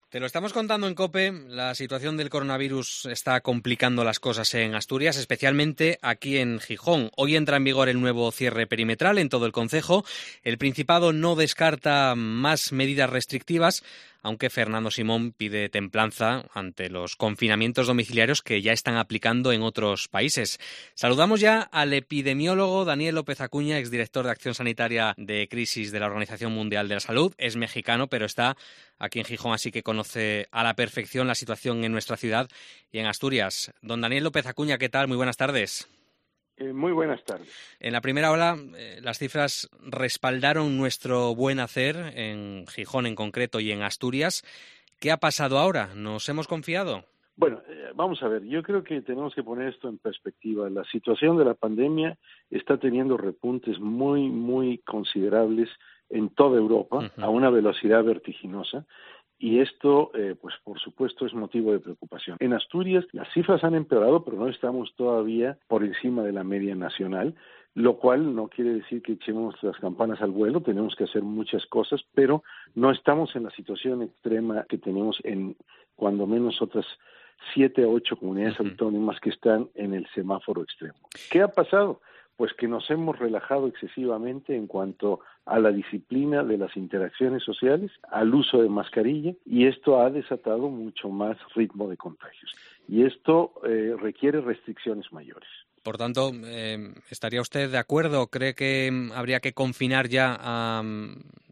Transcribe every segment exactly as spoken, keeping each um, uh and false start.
Te lo estamos contando en COPE, la situación del coronavirus está complicando las cosas en Asturias, especialmente aquí en Gijón. Hoy entra en vigor el nuevo cierre perimetral en todo el concejo. El Principado no descarta más medidas restrictivas, aunque Fernando Simón pide templanza ante los confinamientos domiciliarios que ya están aplicando en otros países. Saludamos ya al epidemiólogo Daniel López Acuña, exdirector de Acción Sanitaria de Crisis de la Organización Mundial de la Salud. Es mexicano, pero está aquí en Gijón, así que conoce a la perfección la situación en nuestra ciudad y en Asturias. Don Daniel López Acuña, ¿qué tal? Muy buenas tardes. Eh, muy buenas tardes. En la primera ola, eh, las cifras respaldaron nuestro buen hacer en Gijón en concreto y en Asturias. ¿Qué ha pasado ahora? ¿Nos hemos confiado? Bueno, eh, vamos a ver, yo creo que tenemos que poner esto en perspectiva. La situación de la pandemia está teniendo repuntes muy, muy considerables en toda Europa, uh-huh. a una velocidad vertiginosa. Y esto, eh, pues por supuesto, es motivo de preocupación. En Asturias las cifras han empeorado, pero no estamos todavía por encima de la media nacional, lo cual no quiere decir que echemos las campanas al vuelo. Tenemos que hacer muchas cosas, pero no estamos en la situación extrema que tenemos en cuando menos otras siete o ocho comunidades uh-huh. autónomas que están en el semáforo extremo. ¿Qué ha pasado? Pues que nos hemos relajado excesivamente en cuanto a la disciplina de las interacciones sociales, al uso de mascarilla, y esto ha desatado mucho más ritmo de contagios. Y esto eh, requiere restricciones mayores. Por tanto, eh, ¿estaría usted de acuerdo? ¿Cree que habría que confinar ya a um,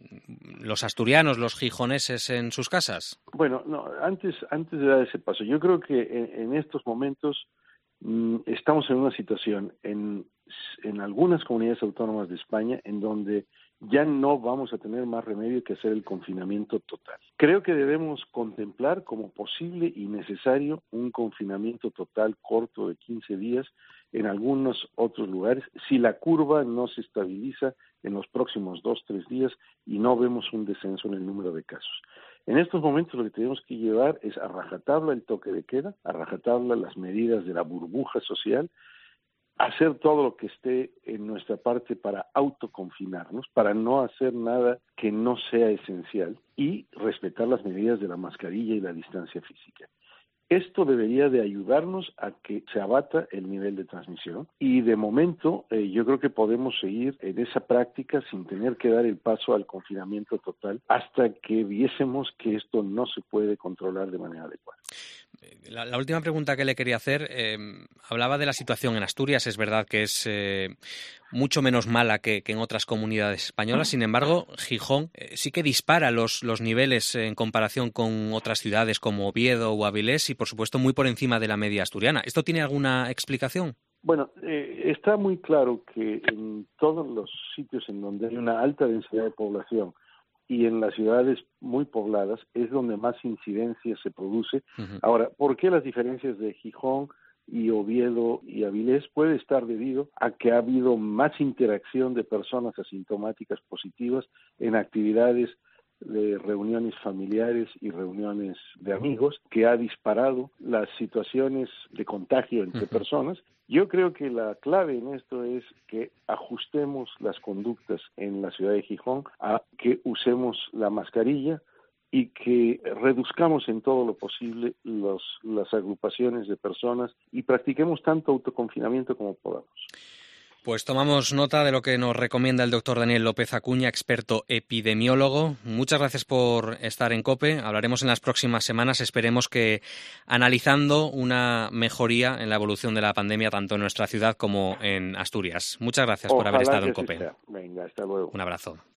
los asturianos, los gijoneses en sus casas? Bueno, no, antes, antes de dar ese paso, yo creo que en, en estos momentos mmm, estamos en una situación en en algunas comunidades autónomas de España en donde ya no vamos a tener más remedio que hacer el confinamiento total. Creo que debemos contemplar como posible y necesario un confinamiento total corto de quince días en algunos otros lugares, si la curva no se estabiliza en los próximos dos, tres días y no vemos un descenso en el número de casos. En estos momentos lo que tenemos que llevar es a rajatabla el toque de queda, a rajatabla las medidas de la burbuja social, hacer todo lo que esté en nuestra parte para autoconfinarnos, para no hacer nada que no sea esencial y respetar las medidas de la mascarilla y la distancia física. Esto debería de ayudarnos a que se abata el nivel de transmisión y de momento eh, yo creo que podemos seguir en esa práctica sin tener que dar el paso al confinamiento total hasta que viésemos que esto no se puede controlar de manera adecuada. La, la última pregunta que le quería hacer, eh, hablaba de la situación en Asturias. Es verdad que es eh, mucho menos mala que, que en otras comunidades españolas. Sin embargo, Gijón eh, sí que dispara los, los niveles en comparación con otras ciudades como Oviedo o Avilés y, por supuesto, muy por encima de la media asturiana. ¿Esto tiene alguna explicación? Bueno, eh, está muy claro que en todos los sitios en donde hay una alta densidad de población y en las ciudades muy pobladas es donde más incidencia se produce. Uh-huh. Ahora, ¿por qué las diferencias de Gijón y Oviedo y Avilés? Puede estar debido a que ha habido más interacción de personas asintomáticas positivas en actividades de reuniones familiares y reuniones de amigos, que ha disparado las situaciones de contagio entre uh-huh. personas. Yo creo que la clave en esto es que ajustemos las conductas en la ciudad de Gijón a que usemos la mascarilla y que reduzcamos en todo lo posible los, las agrupaciones de personas y practiquemos tanto autoconfinamiento como podamos. Pues tomamos nota de lo que nos recomienda el doctor Daniel López Acuña, experto epidemiólogo. Muchas gracias por estar en COPE. Hablaremos en las próximas semanas. Esperemos que analizando una mejoría en la evolución de la pandemia tanto en nuestra ciudad como en Asturias. Muchas gracias Ojalá por haber estado en que COPE. Venga, hasta luego. Un abrazo.